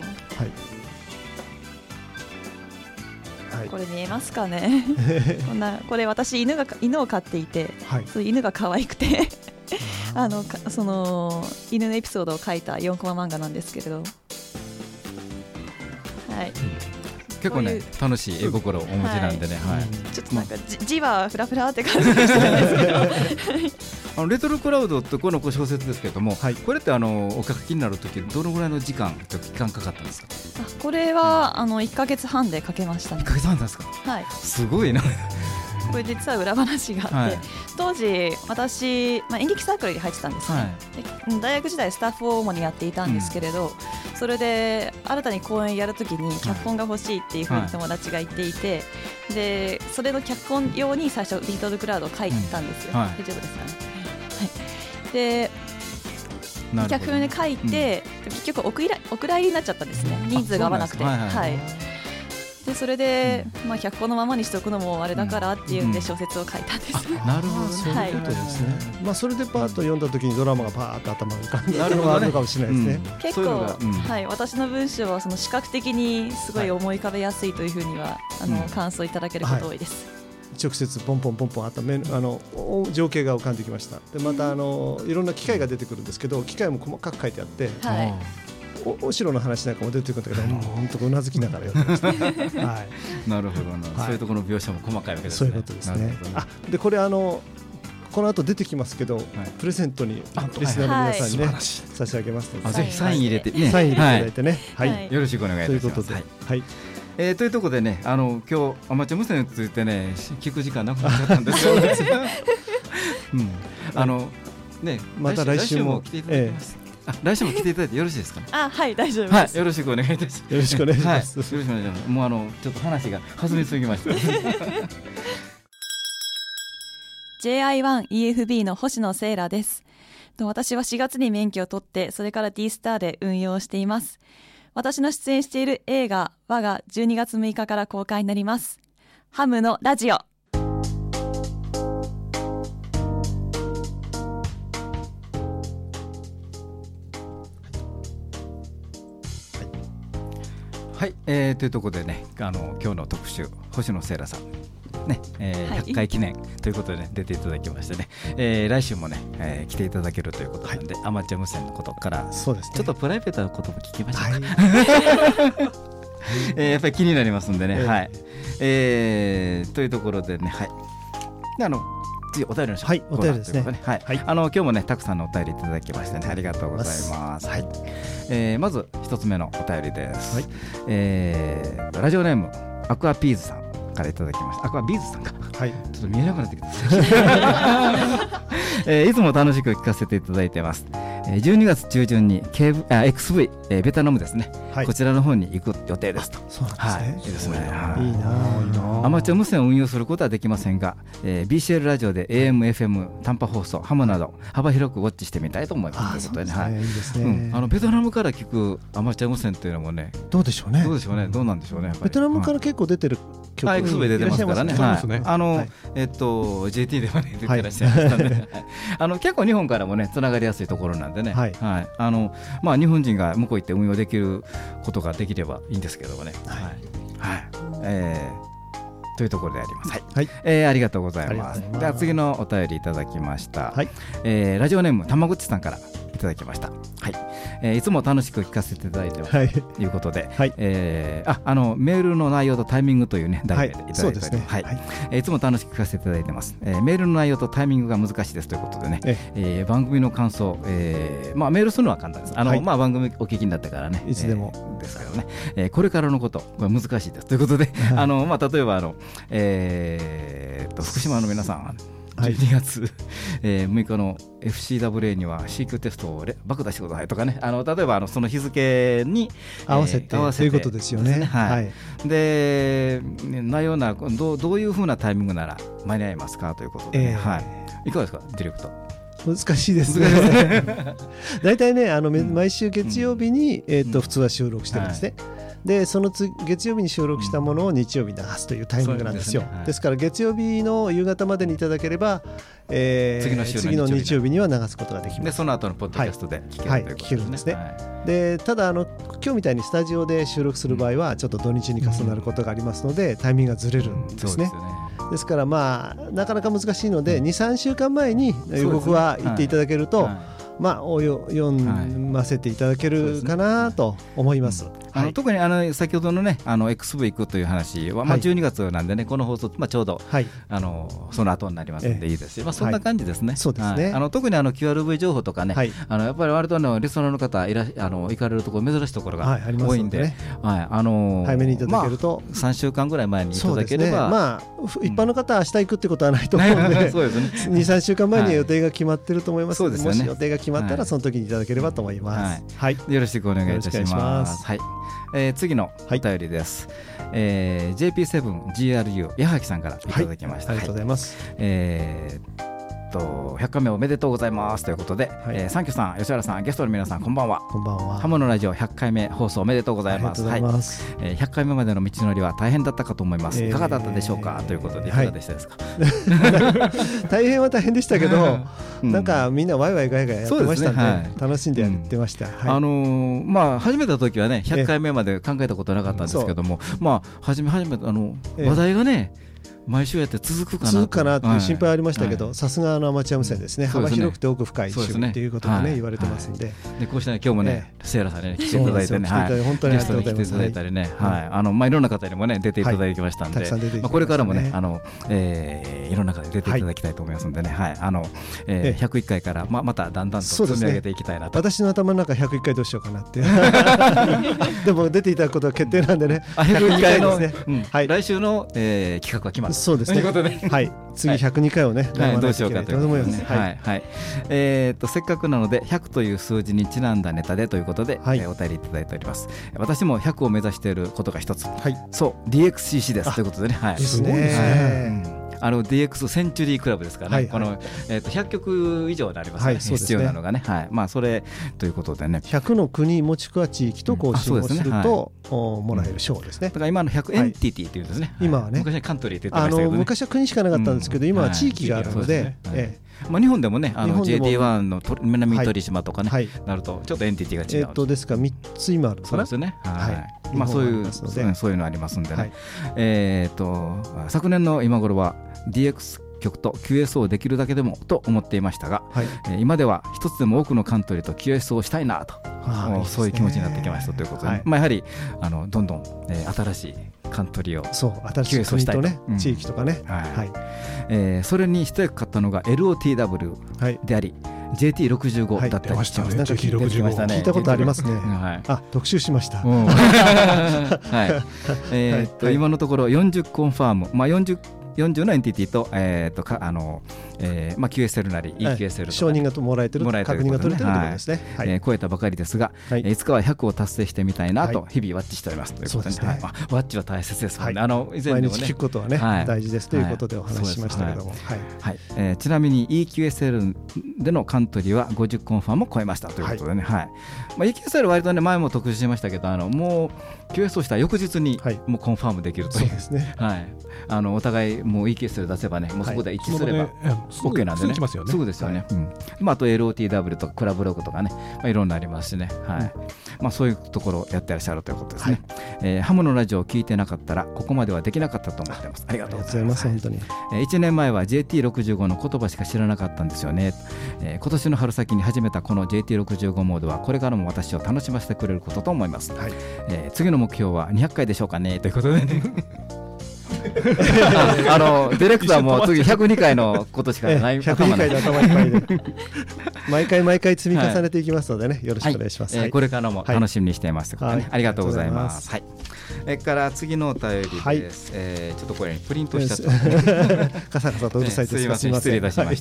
これ見えますかねこれ私犬を飼っていて、その犬が可愛くてその犬のエピソードを書いた4コマ漫画なんですけれど、 結構ね楽しい絵心をお持ちなんでね、 ちょっとなんか字はフラフラって感じがしてるんですけどレトロクラウドってこの小説ですけれども、これってお書きになるときどのぐらいの期間かかったんですか？ これは1ヶ月半で書けましたね。 1ヶ月半ですか？すごいな。 これ実は裏話があって、当時私、演劇サークルに入ってたんですね、大学時代スタッフを主にやっていたんですけれど、それで新たに公演やるときに脚本が欲しいっていうふうに友達が言っていて、でそれの脚本用に最初レトロクラウドを書いたんですよ、大丈夫ですかね。で脚本で書いて、結局お蔵入りになっちゃったんですね、人数が合わなくて。でそれで、脚本のままにしておくのもあれだからっていうんで小説を書いたんです。 なるほど、そういうことですね。それでパーッと読んだ時にドラマがパーッと頭に浮かんだのがあるのかもしれないですね。 結構、私の文章はその視覚的にすごい思い浮かべやすいというふうには感想いただけること多いです。 直接ポンポンポンポン情景が浮かんできました。でまたいろんな機械が出てくるんですけど、機械も細かく書いてあって、お城の話なんかも出てくるんだけど、本当うなずきながら読んでました。 なるほどな、そういうところの描写も細かいわけですね。 そういうことですね。でこれこの後出てきますけど、プレゼントにリスナーの皆さんにね差し上げますので、 ぜひサイン入れていただいてね、 よろしくお願いいたします。というところでね、今日アマチュア無線についてね聞く時間なくなっちゃったんですよ。また来週も来ていただきます。来週も来ていただいてよろしいですかね。 大丈夫です。 よろしくお願いいたします。 よろしくお願いします。 よろしくお願いします。もうちょっと話が弾みすぎました。 JI1EFB の星野聖羅です。私は4月に免許を取って、それから D スターで運用しています。私の出演している映画「WA」が12月6日から公開になります。ハムのラジオ。 というところでね、今日の特集星野聖羅さんね、100回記念ということで、ね、出ていただきましてね、来週もね、来ていただけるということなんで、アマチュア無線のことから、ちょっとプライベートなことも聞きましょうか。やっぱり気になりますんでね、というところでね、次お便りのお便りですね。 今日もねたくさんのお便りいただきましてね、ありがとうございます。まず一つ目のお便りです。ラジオネームアクアピーズさんからいただきました。アクアビーズさんか、ちょっと見えなくなってきた。いつも楽しく聞かせていただいてます。12月中旬に XV、ベトナムですね、こちらの方に行く予定ですと。 そうなんですね。 いいですね。 いいな。 アマチュア無線を運用することはできませんが、BCL ラジオで AM、FM、短波放送、ハムなど幅広くウォッチしてみたいと思います。ということでね、 いいですね。 ベトナムから聞くアマチュア無線というのもね、 どうでしょうね。 どうなんでしょうね。 ベトナムから結構出てる曲、 XV 出てますからね。JT ではね出てらっしゃいましたね。結構日本からもねつながりやすいところなんでね、日本人が向こう行って運用できることができればいいんですけどもね。というところであります。ありがとうございます。では次のお便りいただきました。ラジオネームたまごっちさんからいただきました。いつも楽しく聞かせていただいてます、ということで、メールの内容とタイミングというね題名でいただいております。いつも楽しく聞かせていただいてます。メールの内容とタイミングが難しいですということでね、番組の感想、メールするのは簡単です。番組お聞きになってからね、 いつでもですけどね、これからのことこれ難しいですということで、例えば福島の皆さん、12月6日の FCWA には CQ テストを爆出してくださいとかね、例えばその日付に合わせてということですよね。 で内容などういうふうなタイミングなら間に合いますかということで、いかがですかディレクター。 難しいですね。大体ね毎週月曜日に普通は収録してるんですね。 でその月曜日に収録したものを日曜日に流すというタイミングなんですよ。ですから月曜日の夕方までにいただければ、次の日曜日には流すことができます。 でその後のポッドキャストで聞けるんですね。 でただ今日みたいにスタジオで収録する場合はちょっと土日に重なることがありますので、タイミングがずれるんですね。ですからなかなか難しいので 2,3 週間前に予告は言っていただけると、読ませていただけるかなと思います。 特に先ほどのねXV 行くという話は、12月なんでね、この放送、ちょうど、その後になりますのでいいですし、そんな感じですね。 そうですね。 特にQRV 情報とかね、やっぱり割とリスナーの方行かれるところ珍しいところが多いんで、 早めにいただけると、 3週間ぐらい前にいただければ、 一般の方は明日行くってことはないと思うので、2、3週間前に予定が決まってると思いますので、もし予定が決まったらその時にいただければと思います。 よろしくお願いいたします。次のお便りです。JP7GRU 矢垣さんからいただきました。 ありがとうございます。 100回目おめでとうございますということで、サンキューさん、吉原さん、ゲストの皆さん、こんばんは。 こんばんは。 ハムのラジオ100回目放送おめでとうございます。100回目までの道のりは大変だったかと思います。いかがだったでしょうかということで、いかがでしたですか。 大変は大変でしたけど、なんかみんなワイワイガヤガヤやってましたね。楽しんでやってました。 始めた時はね、100回目まで考えたことなかったんですけども、初め話題がね、毎週やって続くかなっていう心配ありましたけど、さすがアマチュア無線ですね。幅広くて奥深い趣味っていうことがね言われてますんで、 こうして今日もねセイラさんに来ていただいてね、 本当にありがとうございます。 来ていただいたりね、いろんな方にもね出ていただきましたんで、これからもねいろんな方に出ていただきたいと思いますんでね、101回からまただんだんと積み上げていきたいなと。 私の頭の中101回どうしようかなってでも出ていただくことは決定なんでね、 101回の来週の企画は決まる。 そうですね。次102回をね、 どうしようかということですね。せっかくなので100という数字にちなんだネタでということでお便りいただいております。私も100を目指していることが一つ、そう DXCC ですということでね。 すごいですね。 DX センチュリークラブですからね、この100曲以上になりますね、必要なのがね、それということでね、 100の国もしくは地域と交信をするともらえる賞ですね。 だから今の100エンティティっていうんですね。 今はね、 昔はカントリーって言ってましたけどね。 昔は国しかなかったんですけど、今は地域があるので、 日本でもね、JD1 の南鳥島とかねなるとちょっとエンティティが違う。 ですから3つ今あるかな。 そうですね。そういうのありますんでね。昨年の今頃は DX 局と QSO をできるだけでもと思っていましたが、今では一つでも多くのカントリーと QSO をしたいなと、そういう気持ちになってきましたということで、やはりどんどん新しいカントリーを QSO したいと、 地域とかね。 それに一役買ったのが LOTW であり、JT65 だったりします。 なんか聞いたことありますね。特集しました。 今のところ40コンファーム、40のエンティティとQSL なり EQSL と承認がもらえてる、確認が取れてるということですね。 超えたばかりですが、いつかは100を達成してみたいなと日々ワッチしておりますということで、ワッチは大切ですもんね。 毎日聞くことはね大事ですということでお話ししましたけども、 ちなみに EQSL でのカントリーは50コンファームを超えましたということでね、EQSL 割とね前も特集しましたけど、もう QS をした翌日にもうコンファームできるという、お互いもう EQSL 出せばね、もうそこで一致すれば OK なんでね、すぐですよね。あと LOTW とかクラブログとかね、いろんなありますしね、そういうところをやってらっしゃるということですね。ハムのラジオを聞いてなかったらここまではできなかったと思っています。ありがとうございます。 本当に 1年前は JT65 の言葉しか知らなかったんですよね。今年の春先に始めたこの JT65 モードはこれからも私を楽しませてくれることと思います。次の目標は200回でしょうかねということでねディレクターも次102回のことしかない。 102回で頭いっぱいで毎回積み重ねていきますのでね、よろしくお願いします。 これからも楽しみにしています。ありがとうございます。から次のお便りです。ちょっとこれプリントしちゃったカサカサとうるさいです。 すいません、失礼いたしました。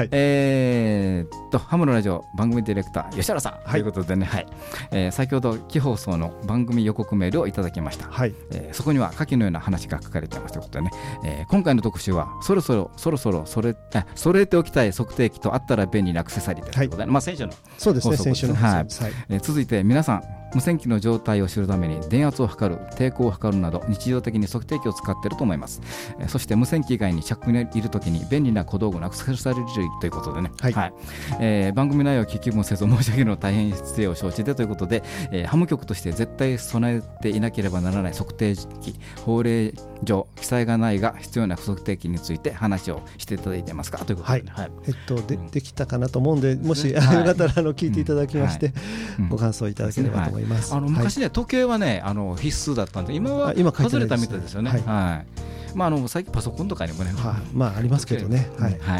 ハムのラジオ番組ディレクター吉原さんということでね、先ほど期放送の番組予告メールをいただきました。そこには下記のような話が書かれていますということでね、今回の特集はそろそろ揃えておきたい測定器とあったら便利なアクセサリーということで、先週のそうですね、先週の続いて皆さん無線機の状態を知るために電圧を測る、抵抗を測るなど日常的に測定器を使っていると思います。そして無線機以外に着にいるときに便利な小道具のアクセサリーということでね、番組内容を聞きもせず申し上げるのは大変失礼を承知でということで、ハム局として絶対備えていなければならない測定機、法令上記載がないが必要な測定機について話をしていただいてますかということで、 できたかなと思うんで、もしよかったら聞いていただきまして、ご感想いただければと思います。 昔ね、時計はね必須だったんで、今は外れたみたいですよね。最近パソコンとかにもね、 ありますけどね。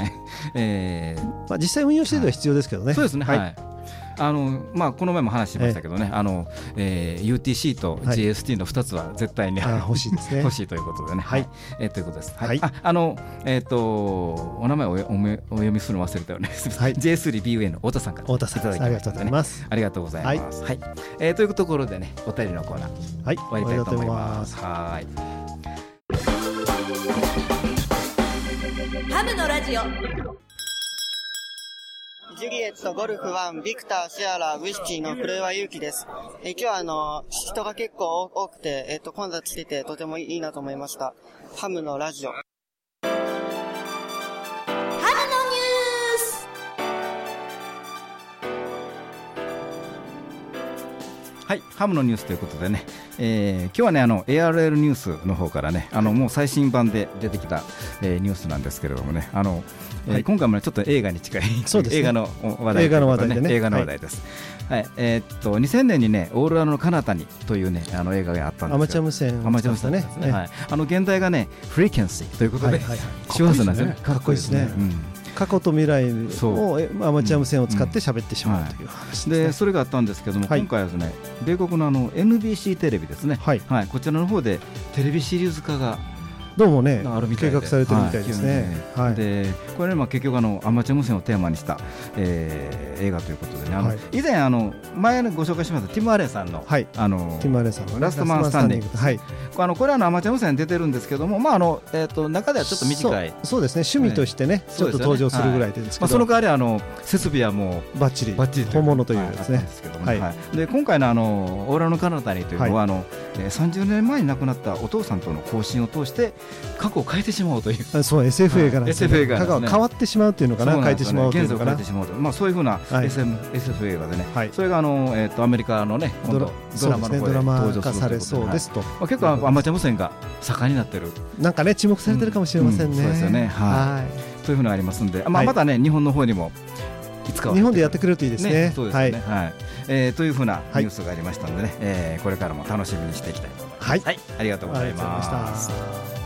実際運用しているのは必要ですけどね。 そうですね。この前も話しましたけどね、UTC と GST の2つは絶対に欲しいですね。 欲しいということでね。ということです。お名前をお読みするの忘れたよね。J3BUA の太田さんからいただきました。 ありがとうございます。 ありがとうございます。というところでね、お便りのコーナー終わりたいと思います。 ハムのラジオ。 ジュリエット、ゴルフ1、ビクター、シアラ、ウィスキーの古岩祐希です。今日は人が結構多くて、混雑しててとてもいいなと思いました。ハムのラジオ。 ハムのニュース。 ハムのニュースということでね、今日はねARL ニュースの方からね、もう最新版で出てきた、ニュースなんですけれどもね、今回もねちょっと映画に近い映画の話題です。2000年にねオーロラの彼方にというね映画があったんですけど、 アマチュア無線アマチュア無線ですね。現代がねフリーケンシーということで周波数なんですね。 かっこいいですね。過去と未来をアマチュア無線を使って喋ってしまうという話で、それがあったんですけども、今回はですね米国のNBC テレビですね、こちらの方でテレビシリーズ化がどうもね計画されてるみたいですね。 でこれねアマチュア無線をテーマにした、映画ということでね、以前前ご紹介しましたティム・アレンさんのティム・アレンさんのラストマン・スタンディング、これはアマチュア無線に出てるんですけども、中ではちょっと短い、 そうですね、趣味としてねちょっと登場するぐらいですけど、 その代わり設備はもうバッチリ本物というですね。 で今回のオーロラの彼方にというのは30年前に亡くなったお父さんとの交信を通して過去を変えてしまおうという、 そう SF 映画なんですね。過去は変わってしまうというのかな、変えてしまおうというのかな、 そういうふうな SF 映画でね、それがアメリカのね今度ドラマの方で登場されそうですと、結構アマチュア無線が盛んになってる、 なんかね注目されてるかもしれませんね。 そうですよね。そういうふうなのがありますんで、またね日本の方にもいつか日本でやってくれるといいですね。 そうですね。というふうなニュースがありましたのでね、これからも楽しみにしていきたいと思います。ありがとうございます。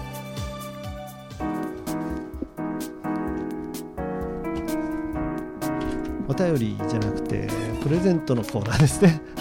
お便りじゃなくてプレゼントのコーナーですね。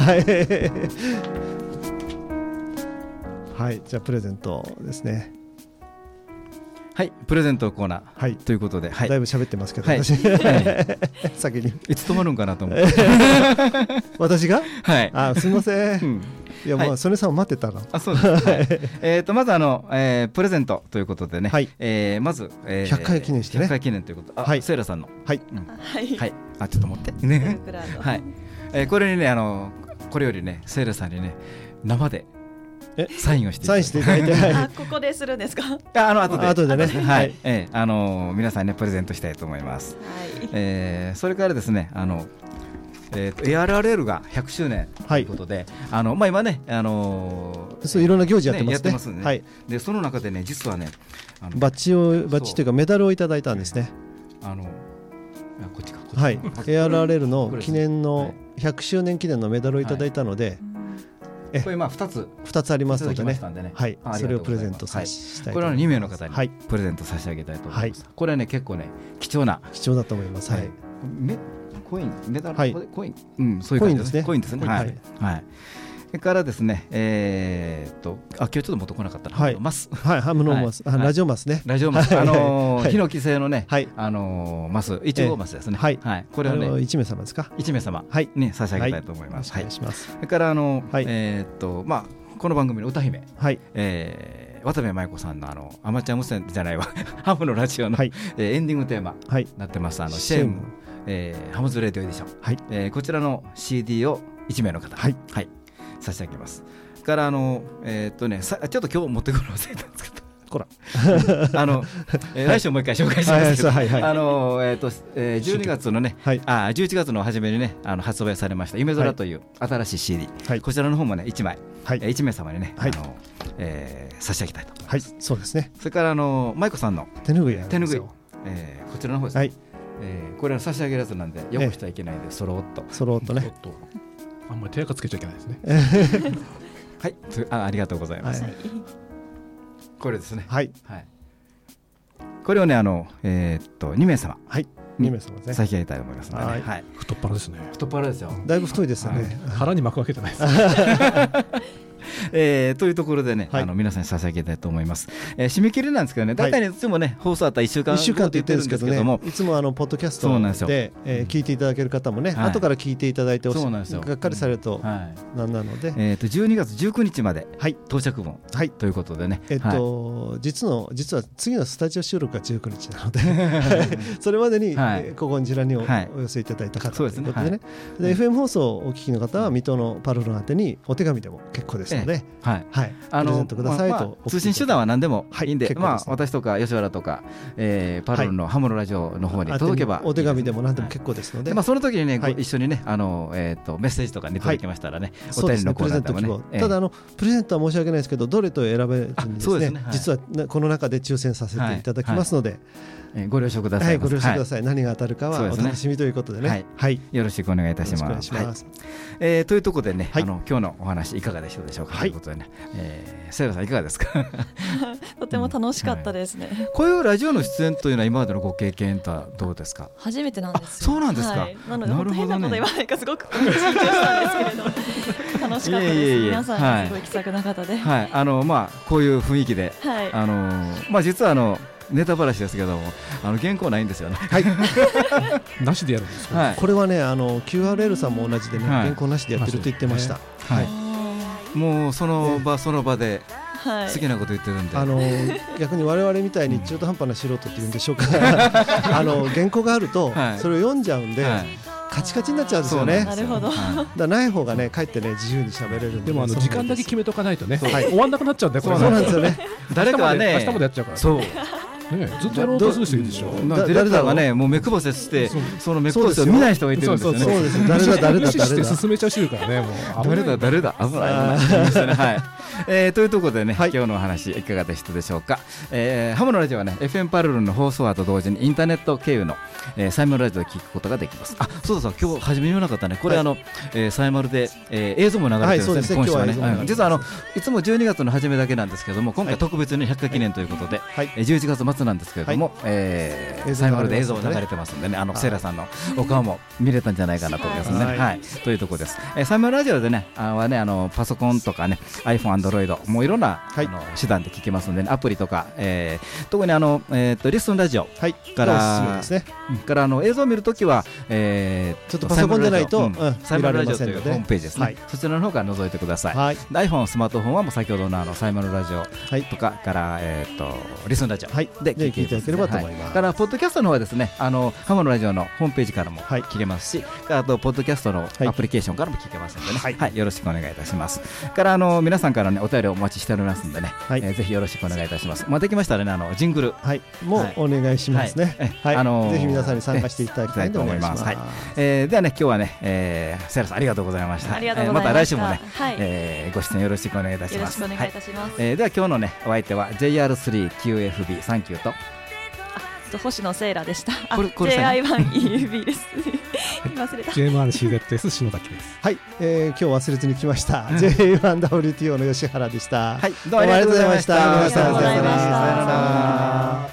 じゃあプレゼントですね。 プレゼントコーナーということで、 だいぶ喋ってますけど、私先にいつ止まるんかなと思って私がすみません。いやもう曽根さんを待ってたの。 そうです。まずプレゼントということでね、まず 100回記念してね、 100回記念ということ、セイラさんのちょっと持ってね。これにねこれよりねセイラさんにね生でサインをしていただいて、 ここでするんですか？ 後でね、 皆さんねプレゼントしたいと思います。それからですねARRL が100周年ということで、今ねそういろんな行事やってますね。 でその中でね実はねバッジというかメダルをいただいたんですね。 こっちか。 ARRL の記念の100周年記念のメダルをいただいたので。 これ2つありますのでね、それをプレゼントしたいと思います。 これは2名の方にプレゼント差し上げたいと思います。これはね結構ね貴重だと思います。コイン、メダル、コイン、そういう感じですね。コインですね。それからですね、今日ちょっと持ってこなかったな。マス。 ハムのマス、ラジオマスね。 ラジオマス。ヒノキ製のね、マス、1号マスですね。これをね、 1名様ですか。 1名様に差し上げたいと思います。 お願いします。 それからこの番組の歌姫、渡部麻衣子さんのアマチュア無線じゃないわ、ハムのラジオのエンディングテーマになってます。シェームハムズレディオエディション。こちらの CD を1名の方。 差し上げます。からちょっと今日持ってくるの忘れたんですけどこら来週もう一回紹介しますけど、 はいはいはい 12月のね、11月の初めにね発売されました夢空という新しい CD、こちらの方もね1枚、1名様にね、差し上げたいと思います。 はい、そうですね。 それから舞子さんの手ぬぐい、 こちらの方ですね、これは差し上げるやつなんで汚してはいけないんでそろっとね、 あんまり手垢つけちゃいけないですね。 はい、ありがとうございます。これですね。はい。これをね2名様。 2名様ですね。 差し上げたいと思いますのでね。はい。 太っ腹ですね。 太っ腹ですよ。 だいぶ太いですよね。 腹に巻くわけじゃないです。 というところでね、皆さんに差し上げたいと思います。締め切りなんですけどね、大体いつもね放送あったら1週間って言ってるんですけどね、いつもポッドキャストで聞いていただける方もね、後から聞いていただいてがっかりされるとなんなので、 12月19日まで到着分ということでね、 実は次のスタジオ収録が19日なのでそれまでにこちらにお寄せいただいた方ということでね、FM 放送をお聞きの方は水戸のパルルの宛てにお手紙でも結構ですので、プレゼントくださいと。 通信手段は何でもいいんで、私とか吉原とかパルルのハムのラジオの方に届けば、 お手紙でも何でも結構ですので、 その時にね一緒にねメッセージとかに届きましたらね、お便りのコーナーでもね、 ただプレゼントは申し訳ないですけど、どれと選べずにですね、実はこの中で抽選させていただきますので、 ご了承ください。 ご了承ください。何が当たるかはお楽しみということでね。 よろしくお願いいたします。というところでね、今日のお話いかがでしたでしょうかということでね、さやかさんいかがですか？ とても楽しかったですね。 こういうラジオの出演というのは今までのご経験とはどうですか？ 初めてなんです。 そうなんですか。 なので本当変なこと言わないかすごく緊張したんですけれど、楽しかったです。皆さんすごい気さくな方で、 こういう雰囲気で、実はネタばらしですけども、原稿ないんですよね。 なしでやるんですか？ これはねQRL さんも同じでね、原稿なしでやってると言ってました。 もうその場その場で好きなこと言ってるんで、 逆に我々みたいに中途半端な素人っていうんでしょうか、原稿があるとそれを読んじゃうんでカチカチになっちゃうんですよね。 なるほど。 だない方がねかえってね自由に喋れるんで。 でも時間だけ決めとかないとね、終わんなくなっちゃうんで、これそうなんですよね。 誰かはね明日までやっちゃうから。 そうずっとやろうとする人いるでしょ。 ディレクターがねもう目くばせしてその目くばせを見ない人がいてるんですよね。 そうです。誰だ無視して進めちゃう人いるからね。もう誰だ危ないというところでね、今日のお話いかがでしたでしょうか。ハムのラジオはね FM パルルの放送と同時にインターネット経由のサイマルラジオで聞くことができます。そうだ今日初めに言わなかったね。これサイマルで映像も流れてるんですね。今週はね実はいつも12月の初めだけなんですけども、今回特別に100回記念ということで11月末なんですけれども、サイマルで映像流れてますんでね、セイラさんのお顔も見れたんじゃないかなと思いますね。というところです。サイマルラジオでねパソコンとかね iPhone、Android もういろんな手段で聞けますんで、アプリとか特にリスンラジオから映像を見るときはちょっとパソコンでないとサイマルラジオというホームページですね。そちらの方から覗いてください。iPhone、スマートフォンはもう先ほどのサイマルラジオとかからリスンラジオで聞いていただければと思います。からポッドキャストの方はですねハムのラジオのホームページからも聞けますし、あとポッドキャストのアプリケーションからも聞けますのでね、よろしくお願いいたします。から皆さんからねお便りをお待ちしておりますのでね、ぜひよろしくお願いいたします。できましたらねジングルもうお願いしますね。ぜひ皆さんに参加していただきたいと思います。 ではね今日はねセイラさんありがとうございました。また来週もねご出演よろしくお願いいたします。では今日のねお相手は JR3QFB サンキューと星野セイラでした。JI1EUB です。忘れた。 J1CZS 篠崎です。 はい、今日忘れずに来ました。J1WTO の吉原でした。 はい、どうもありがとうございました。 皆さんさよなら。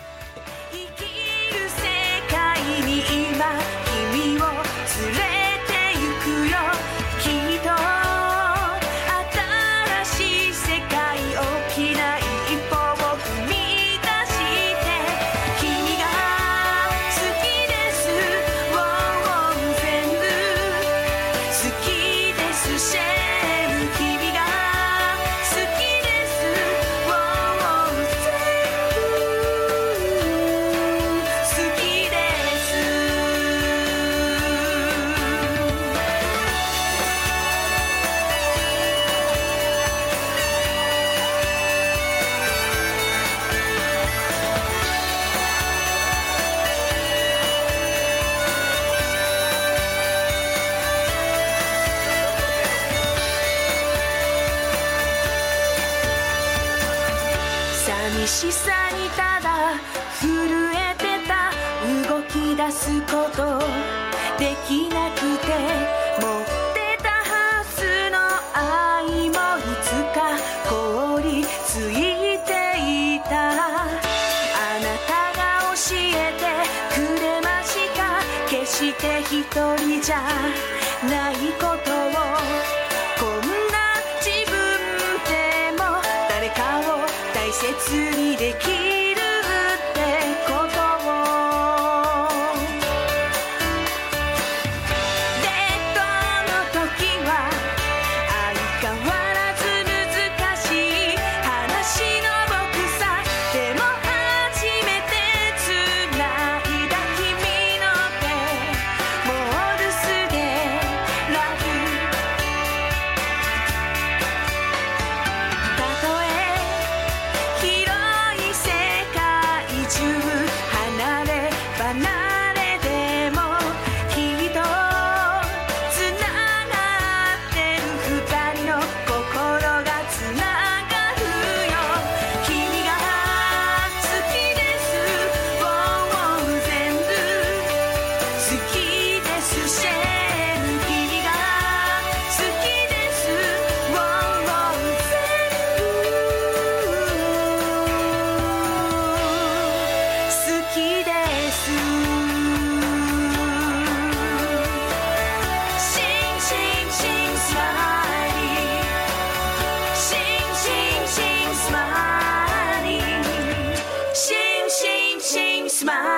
しさにただ震えてた、動き出すことできなくて、持ってたはずの愛もいつか凍りついていた。あなたが教えてくれました、決して一人じゃないことを。こんな自分でも誰かを大切にできるってことを。デートの時は相変わらず難しい話の僕さ。でも初めて繋いだ君の手、もう留守でラブ。たとえ広い世界中離れ離れでもきっとつながってる二人の心がつながるよ。君が好きです全部好きですシェル。君が好きです全部好きです。シンシンシンスマイリー、シンシンシンスマイリー、シンシンシンスマイリー。